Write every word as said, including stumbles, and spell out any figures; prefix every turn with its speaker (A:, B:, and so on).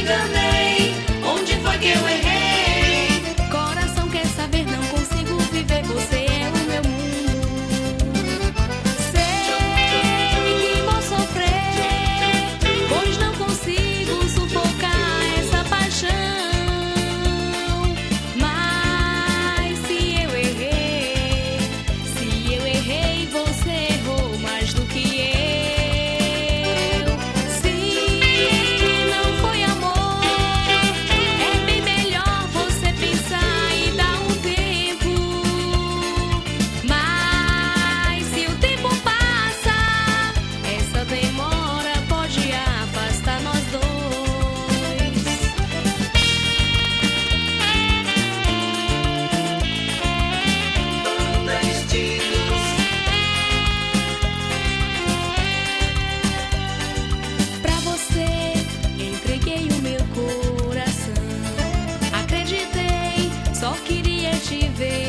A: enganei? Onde foi que eu errei?
B: Coração quer saber, não consigo viver, você é o meu mundo. Sei que vou sofrer, pois não consigo sufocar essa paixão. Mas se eu errei, se eu errei, você errou mais do que eu. Se não foi amor, é bem melhor você pensar e dar um tempo. Mas se o tempo passa, essa demora pode afastar nós dois.
A: Destinos.
B: Pra você entreguei o meu coração, acreditei, só queria te ver.